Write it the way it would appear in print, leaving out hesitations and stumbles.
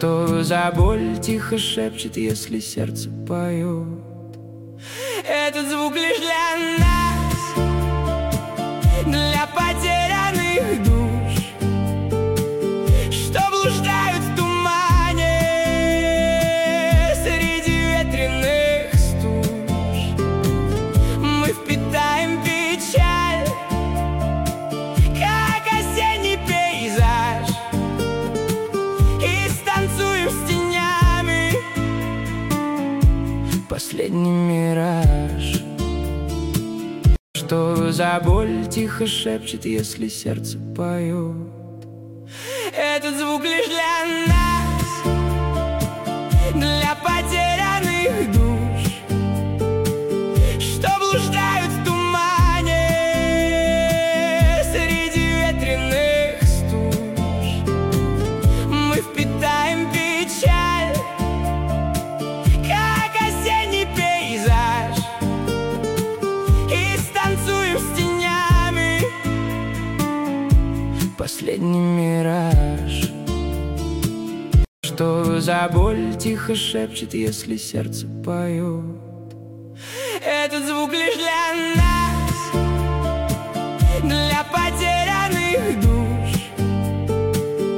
Что за боль тихо шепчет, если сердце поет? Этот звук лишь для нас, для потерянных душ, что блуждают в тумане среди ветреных стуж. Мы впитаем печаль, как осенний пейзаж, и станцуем с тенями последний мираж. Что за боль тихо шепчет, если сердце поет? Этот звук лишь для нас, для потерянных душ, что блуждают в тумане среди ветреных стуж. Мы впитаем печаль, как осенний пейзаж, и станцуем с тенями последний мираж. Что за боль тихо шепчет, если сердце поет? Этот звук лишь для нас.